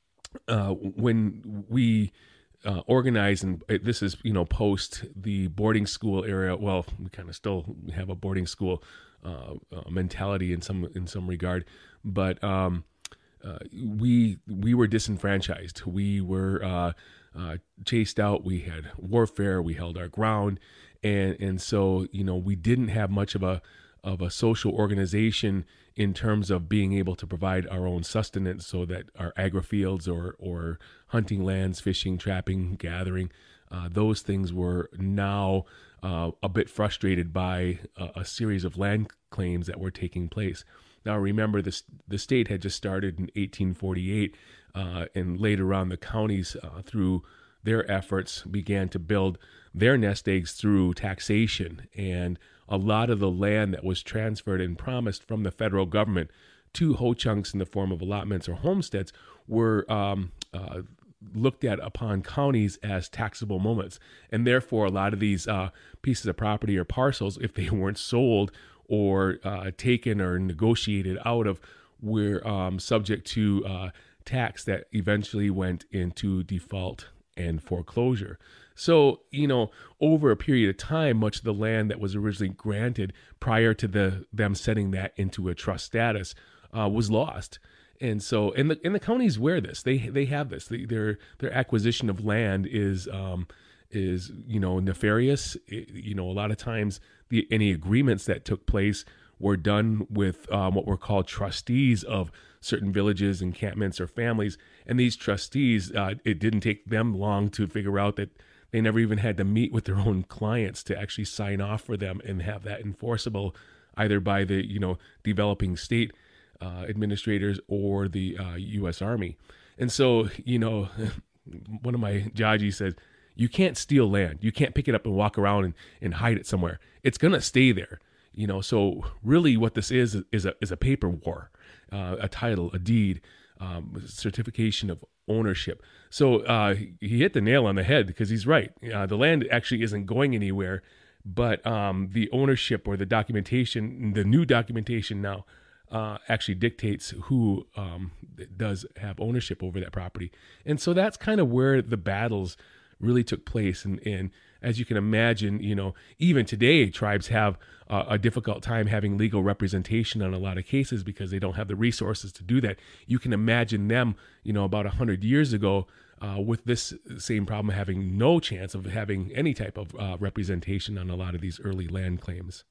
uh, when we uh, organize, and this is, you know, post the boarding school era, well, we kind of still have a boarding school uh, uh, mentality in some in some regard, but um, uh, we we were disenfranchised. We were uh, uh, chased out. We had warfare. We held our ground. And and so, you know, we didn't have much of a of a social organization in terms of being able to provide our own sustenance, so that our agri-fields or or hunting lands, fishing, trapping, gathering, uh, those things were now uh, a bit frustrated by a, a series of land claims that were taking place. Now, remember, this the state had just started in eighteen forty-eight, uh, and later on the counties, uh, through their efforts, began to build their nest eggs through taxation. And a lot of the land that was transferred and promised from the federal government to Ho-Chunks in the form of allotments or homesteads were um, uh, looked at upon counties as taxable moments. And therefore, a lot of these uh, pieces of property or parcels, if they weren't sold or uh, taken or negotiated out of, were um, subject to uh, tax that eventually went into default and foreclosure. So, you know, over a period of time, much of the land that was originally granted prior to the them setting that into a trust status uh, was lost. And so, and the and the counties wear this. They they have this. They, their their acquisition of land is um, is you know nefarious. It, you know, a lot of times the any agreements that took place were done with um, what were called trustees of certain villages, encampments, or families. And these trustees, uh, it didn't take them long to figure out that they never even had to meet with their own clients to actually sign off for them and have that enforceable either by the, you know, developing state uh, administrators or the uh, U S Army. And so, you know, one of my judges said, you can't steal land. You can't pick it up and walk around and, and hide it somewhere. It's going to stay there. You know, so really what this is is a is a paper war, uh, a title, a deed, um, certification of ownership. So uh, he hit the nail on the head, because he's right. Uh, the land actually isn't going anywhere, but um, the ownership or the documentation, the new documentation now, uh, actually dictates who um, does have ownership over that property. And so that's kind of where the battles really took place. And, and as you can imagine, you know, even today, tribes have uh, a difficult time having legal representation on a lot of cases because they don't have the resources to do that. You can imagine them, you know, about a hundred years ago uh, with this same problem, having no chance of having any type of uh, representation on a lot of these early land claims.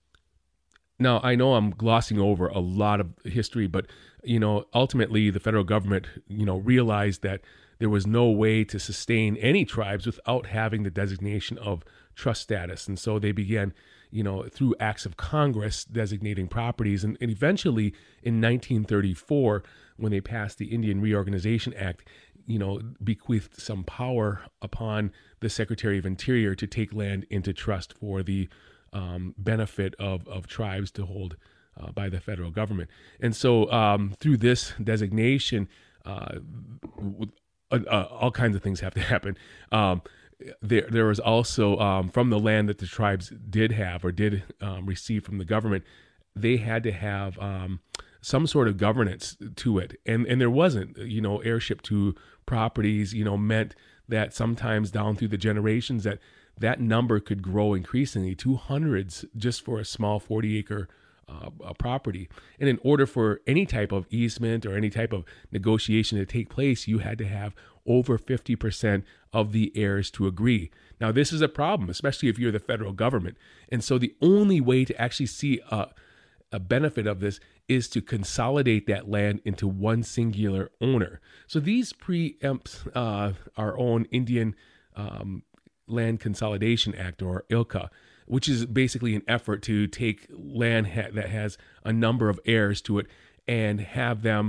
Now, I know I'm glossing over a lot of history, but, you know, ultimately the federal government, you know, realized that there was no way to sustain any tribes without having the designation of trust status. And so they began, you know, through acts of Congress designating properties. And, and eventually in nineteen thirty-four, when they passed the Indian Reorganization Act, you know, bequeathed some power upon the Secretary of Interior to take land into trust for the um, benefit of, of tribes to hold uh, by the federal government. And so um, through this designation, uh, Uh, uh, all kinds of things have to happen. Um, there, there was also um, from the land that the tribes did have or did um, receive from the government, they had to have um, some sort of governance to it, and and there wasn't. You know, heirship to properties, you know, meant that sometimes down through the generations that that number could grow increasingly to hundreds just for a small forty acre Uh, a property. And in order for any type of easement or any type of negotiation to take place, you had to have over fifty percent of the heirs to agree. Now, this is a problem, especially if you're the federal government. And so the only way to actually see a, a benefit of this is to consolidate that land into one singular owner. So these preempts uh, our own Indian um, Land Consolidation Act, or I L C A, which is basically an effort to take land ha- that has a number of heirs to it and have them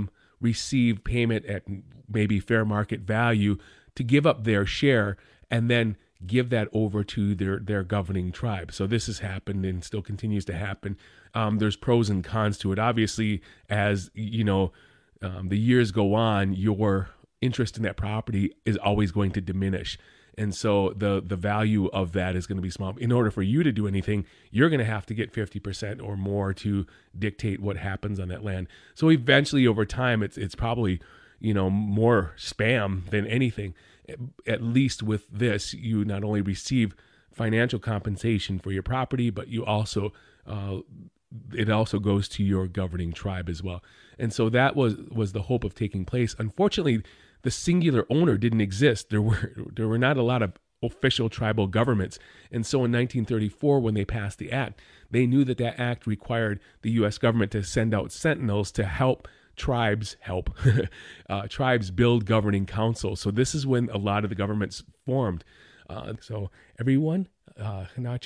receive payment at maybe fair market value to give up their share and then give that over to their, their governing tribe. So this has happened and still continues to happen. Um, there's pros and cons to it. Obviously, as you know, um, the years go on, your interest in that property is always going to diminish. And so the the value of that is going to be small. In order for you to do anything, you're going to have to get fifty percent or more to dictate what happens on that land. So eventually, over time, it's it's probably, you know, more spam than anything. At least with this, you not only receive financial compensation for your property, but you also uh, it also goes to your governing tribe as well. And so that was was the hope of taking place. Unfortunately, the singular owner didn't exist. There were there were not a lot of official tribal governments. And so in nineteen thirty-four, when they passed the act, they knew that that act required the U S government to send out sentinels to help tribes help uh, tribes build governing councils. So this is when a lot of the governments formed. Uh, so everyone, uh, thank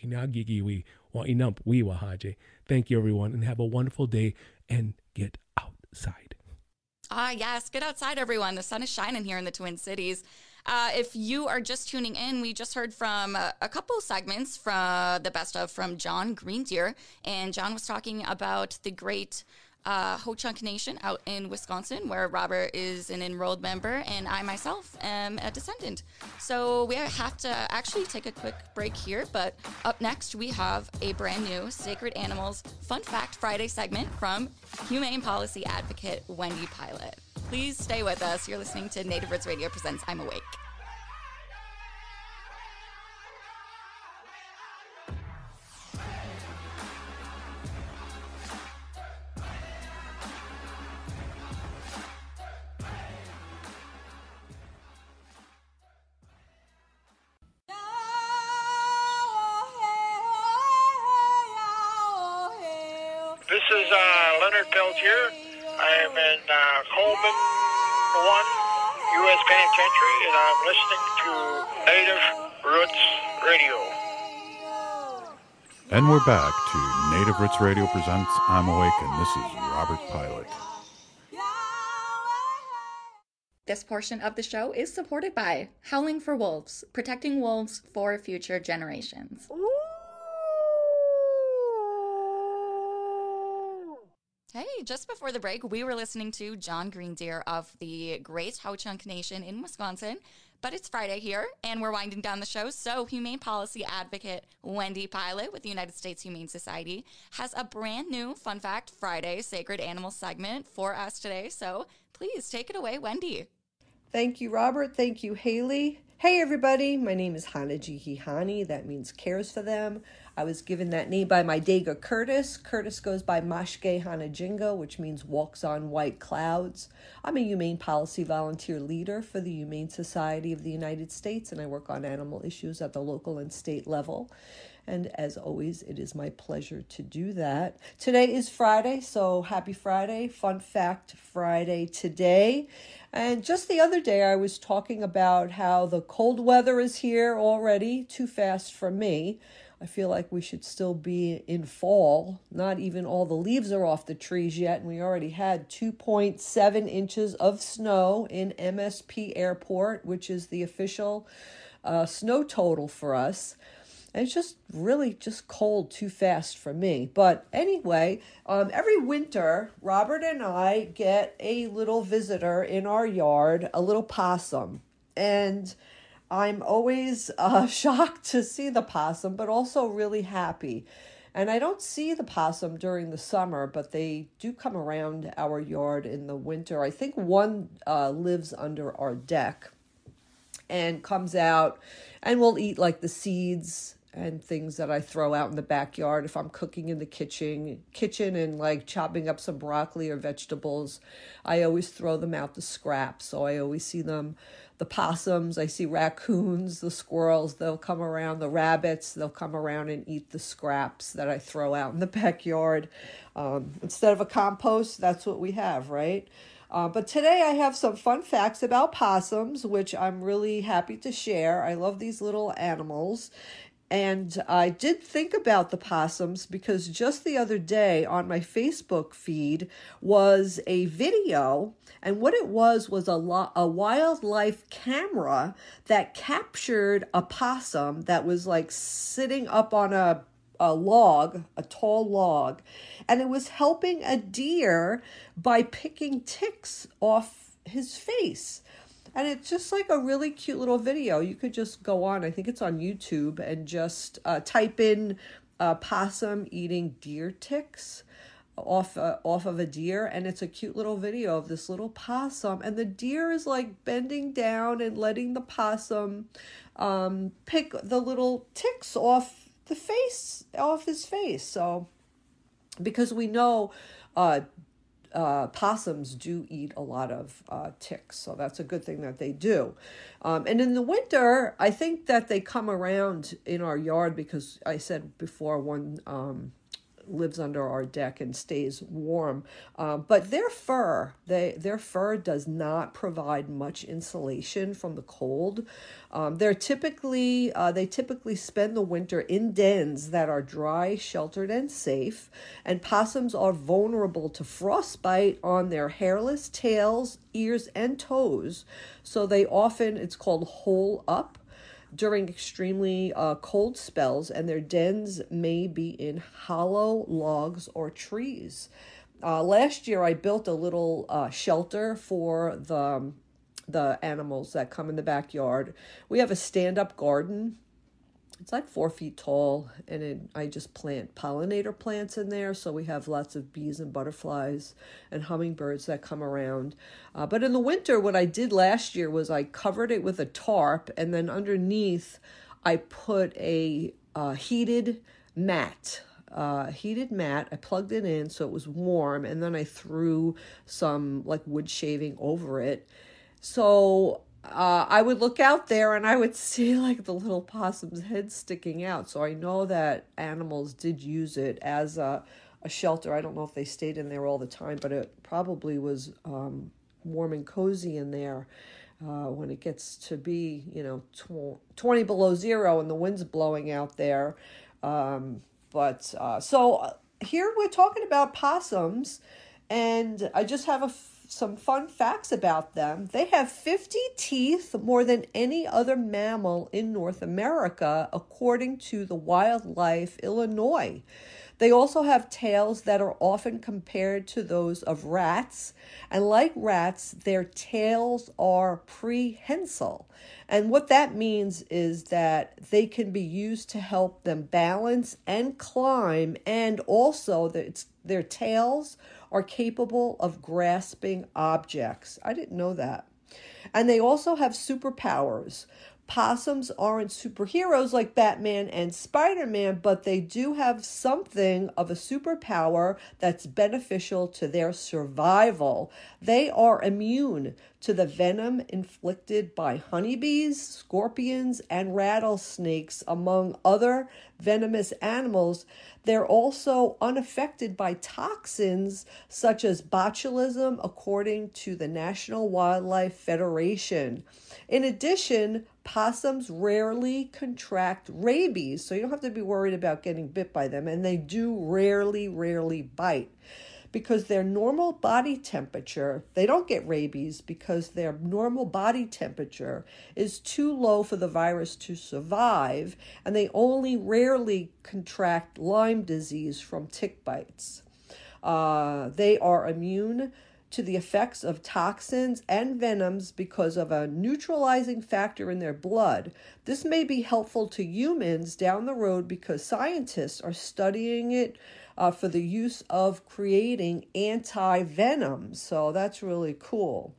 you everyone, and have a wonderful day and get outside. Ah, yes, get outside, everyone. The sun is shining here in the Twin Cities. Uh, if you are just tuning in, we just heard from a, a couple segments from the best of from John Greendeer, and John was talking about the great Uh, Ho-Chunk Nation out in Wisconsin, where Robert is an enrolled member and I myself am a descendant. So we have to actually take a quick break here, but up next we have a brand new Sacred Animals Fun Fact Friday segment from Humane Policy Advocate Wendy Pilot. Please stay with us. You're listening to Native Roots Radio presents I'm Awake. This is uh, Leonard Peltier. I am in uh, Coleman one U S Penitentiary, and I'm listening to Native Roots Radio. And we're back to Native Roots Radio presents I'm Awake, and this is Robert Pilot. This portion of the show is supported by Howling for Wolves, protecting wolves for future generations. Hey, just before the break, we were listening to John Greendeer of the Great Ho-Chunk Nation in Wisconsin, but it's Friday here, and we're winding down the show, so Humane Policy Advocate Wendy Pilot with the United States Humane Society has a brand new Fun Fact Friday Sacred Animal segment for us today, so please take it away, Wendy. Thank you, Robert. Thank you, Haley. Hey, everybody. My name is Hanajihihani. That means cares for them. I was given that name by my Dega Curtis. Curtis goes by Mashke Hanajingo, which means walks on white clouds. I'm a humane policy volunteer leader for the Humane Society of the United States, and I work on animal issues at the local and state level. And as always, it is my pleasure to do that. Today is Friday, so happy Friday. Fun Fact Friday today. And just the other day, I was talking about how the cold weather is here already, too fast for me. I feel like we should still be in fall. Not even all the leaves are off the trees yet, and we already had two point seven inches of snow in M S P Airport, which is the official uh, snow total for us. And it's just really just cold too fast for me. But anyway, um, every winter, Robert and I get a little visitor in our yard, a little possum. And I'm always uh, shocked to see the possum, but also really happy. And I don't see the possum during the summer, but they do come around our yard in the winter. I think one uh, lives under our deck and comes out and will eat like the seeds and things that I throw out in the backyard. If I'm cooking in the kitchen, kitchen and like chopping up some broccoli or vegetables, I always throw them out the scraps. So I always see them, the possums, I see raccoons, the squirrels, they'll come around, the rabbits, they'll come around and eat the scraps that I throw out in the backyard. Um, instead of a compost, that's what we have, right? Uh, but today I have some fun facts about possums, which I'm really happy to share. I love these little animals. and I did think about the possums because just the other day on my Facebook feed was a video, and what it was was a, lo- a wildlife camera that captured a possum that was like sitting up on a, a log, a tall log, and it was helping a deer by picking ticks off his face. And it's just like a really cute little video. You could just go on, I think it's on YouTube, and just uh, type in uh, possum eating deer ticks off uh, off of a deer, and it's a cute little video of this little possum, and the deer is like bending down and letting the possum um, pick the little ticks off the face, off his face. So, because we know uh, Uh, possums do eat a lot of uh, ticks, so that's a good thing that they do. Um, and in the winter, I think that they come around in our yard because I said before one um, lives under our deck and stays warm. Uh, but their fur, they their fur does not provide much insulation from the cold. Um, they're typically uh, they typically spend the winter in dens that are dry, sheltered, and safe. And possums are vulnerable to frostbite on their hairless tails, ears, and toes. So they often, it's called hole up during extremely uh, cold spells, and their dens may be in hollow logs or trees. Uh, last year, I built a little uh, shelter for the the animals that come in the backyard. We have a stand-up garden. It's like four feet tall, and it, I just plant pollinator plants in there, so we have lots of bees and butterflies and hummingbirds that come around. Uh, but in the winter, what I did last year was I covered it with a tarp, and then underneath I put a uh, heated mat. Uh, heated mat. I plugged it in so it was warm, and then I threw some like wood shaving over it. So uh, I would look out there and I would see like the little possum's head sticking out. So I know that animals did use it as a, a shelter. I don't know if they stayed in there all the time, but it probably was um, warm and cozy in there uh, when it gets to be, you know, twenty below zero and the wind's blowing out there. Um, but uh, so here we're talking about possums, and I just have a some fun facts about them. They have fifty teeth, more than any other mammal in North America, according to the Wildlife Illinois. They also have tails that are often compared to those of rats, and like rats, their tails are prehensile. And what that means is that they can be used to help them balance and climb, and also that it's, their tails are capable of grasping objects. I didn't know that. And they also have superpowers. Possums aren't superheroes like Batman and Spider-Man, but they do have something of a superpower that's beneficial to their survival. They are immune to the venom inflicted by honeybees, scorpions, and rattlesnakes, among other venomous animals. They're also unaffected by toxins such as botulism, according to the National Wildlife Federation. In addition, possums rarely contract rabies, so you don't have to be worried about getting bit by them, and they do rarely, rarely bite. Because their normal body temperature, they don't get rabies because their normal body temperature is too low for the virus to survive, and they only rarely contract Lyme disease from tick bites. Uh, they are immune to the effects of toxins and venoms because of a neutralizing factor in their blood. This may be helpful to humans down the road because scientists are studying it uh, for the use of creating anti-venom. So that's really cool.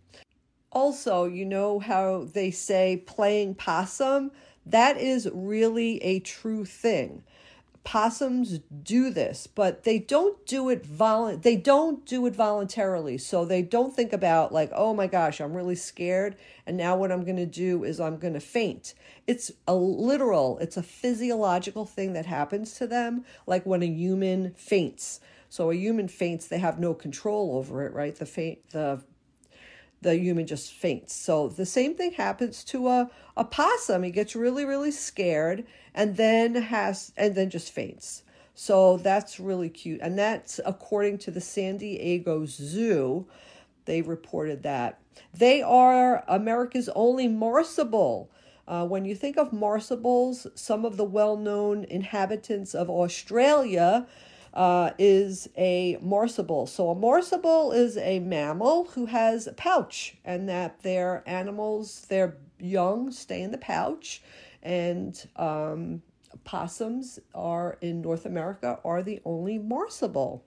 Also, you know how they say playing possum? That is really a true thing. Possums do this, but they don't do it vol- they don't do it voluntarily. So they don't think about like, oh my gosh, I'm really scared, and now what I'm going to do is I'm going to faint. It's a literal, it's a physiological thing that happens to them, like when a human faints. So a human faints, they have no control over it, right? The faint, the the human just faints. So the same thing happens to a, a possum. He gets really, really scared and then has and then just faints. So that's really cute. And that's according to the San Diego Zoo. They reported that. They are America's only marsupial. Uh, when you think of marsupials, some of the well-known inhabitants of Australia uh, is a marsupial. So a marsupial is a mammal who has a pouch, and that their animals, their young, stay in the pouch. And um, possums are in North America are the only marsupial.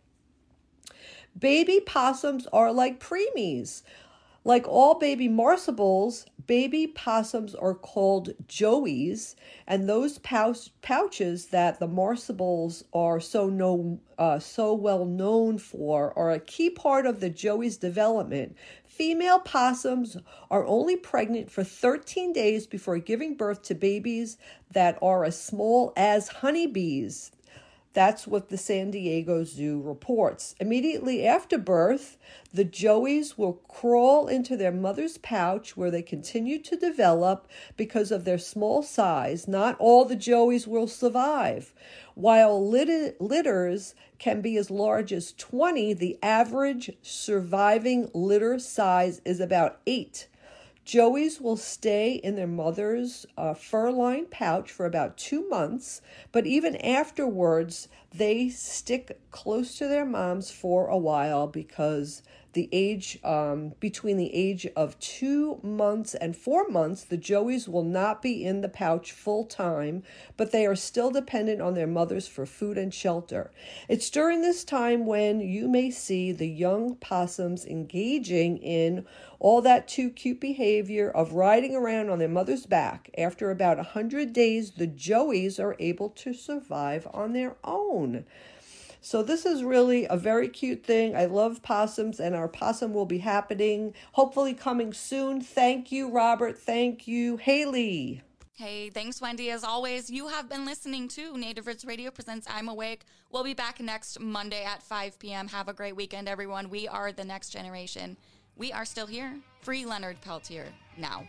Baby possums are like preemies. Like all baby marsupials, baby possums are called joeys, and those pouch, pouches that the marsupials are so known, uh, so well known for are a key part of the joey's development. Female possums are only pregnant for thirteen days before giving birth to babies that are as small as honeybees. That's what the San Diego Zoo reports. Immediately after birth, the joeys will crawl into their mother's pouch where they continue to develop because of their small size. Not all the joeys will survive. While lit- litters can be as large as twenty, the average surviving litter size is about eight. Joeys will stay in their mother's uh, fur-lined pouch for about two months, but even afterwards, they stick close to their moms for a while because the age um, between the age of two months and four months, the joeys will not be in the pouch full time, but they are still dependent on their mothers for food and shelter. It's during this time when you may see the young possums engaging in all that too cute behavior of riding around on their mother's back. After about one hundred days, the joeys are able to survive on their own. So this is really a very cute thing. I love possums, and our possum will be happening, hopefully coming soon. Thank you, Robert. Thank you, Haley. Hey, thanks, Wendy. As always, you have been listening to Native Roots Radio presents I'm Awake. We'll be back next Monday at five p.m. Have a great weekend, everyone. We are the next generation. We are still here. Free Leonard Peltier now.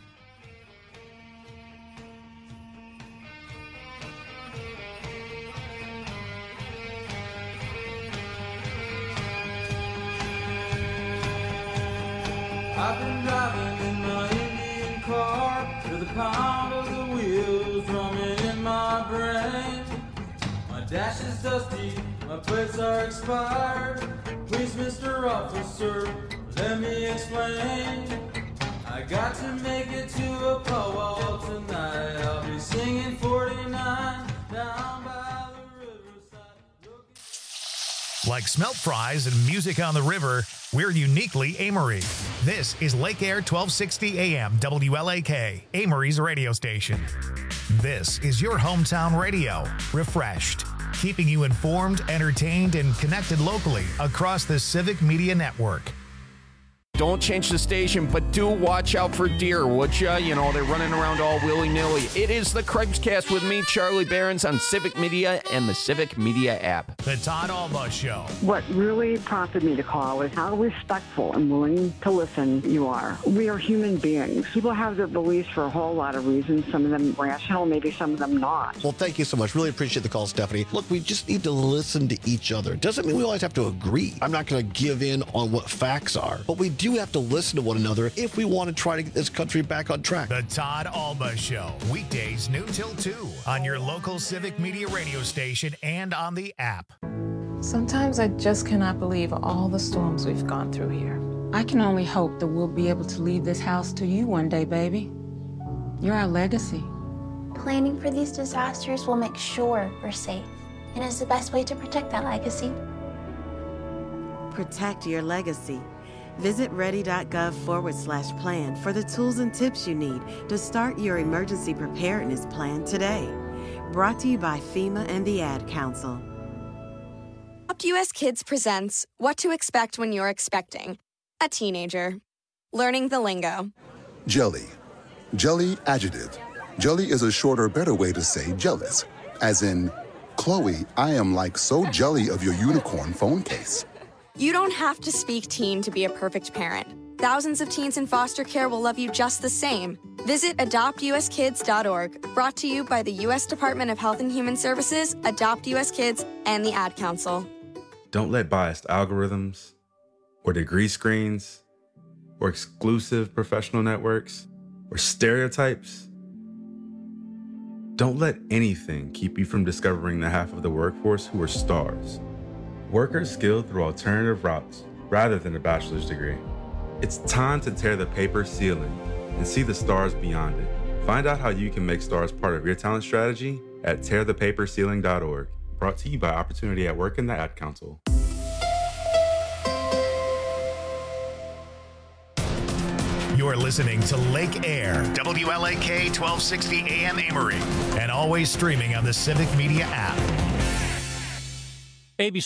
I've been driving in my Indian car with the pound of the wheels drumming in my brain. My dash is dusty, my plates are expired. Please, Mister Officer, let me explain. I got to make it to a powwow tonight. I'll be singing forty-nine down by the riverside. Like smelt fries and music on the river, we're uniquely Amory. This is Lake Air twelve sixty A M W L A K, Amory's radio station. This is your hometown radio, refreshed, keeping you informed, entertained, and connected locally across the Civic Media Network. Don't change the station, but do watch out for deer, would ya? You know, they're running around all willy-nilly. It is the Craig's Cast with me, Charlie Behrens, on Civic Media and the Civic Media app. The Todd Alba Show. What really prompted me to call is how respectful and willing to listen you are. We are human beings. People have their beliefs for a whole lot of reasons, some of them rational, maybe some of them not. Well, thank you so much. Really appreciate the call, Stephanie. Look, we just need to listen to each other. Doesn't mean we always have to agree. I'm not going to give in on what facts are, but we do have to listen to one another if we want to try to get this country back on track. The Todd Alba Show, weekdays noon till two on your local Civic Media radio station and on the app. Sometimes I just cannot believe all the storms we've gone through here. I can only hope that we'll be able to leave this house to you one day, baby. You're our legacy. Planning for these disasters will make sure we're safe, and is the best way to protect that legacy. Protect your legacy. Visit ready.gov forward slash plan for the tools and tips you need to start your emergency preparedness plan today. Brought to you by FEMA and the Ad Council. Adopt U S Kids presents What to Expect When You're Expecting a Teenager. Learning the lingo. Jelly. Jelly adjective. Jelly is a shorter, better way to say jealous. As in, Chloe, I am like so jelly of your unicorn phone case. You don't have to speak teen to be a perfect parent. Thousands of teens in foster care will love you just the same. Visit adopt u s kids dot org. Brought to you by the U S Department of Health and Human Services, Adopt U S Kids, and the Ad Council. Don't let biased algorithms or degree screens or exclusive professional networks or stereotypes. Don't let anything keep you from discovering the half of the workforce who are stars. Workers skilled through alternative routes rather than a bachelor's degree. It's time to tear the paper ceiling and see the stars beyond it. Find out how you can make stars part of your talent strategy at tear the paper ceiling dot org. Brought to you by Opportunity at Work and the Ad Council. You're listening to Lake Air, W L A K twelve sixty A M Amory, and always streaming on the Civic Media app. A B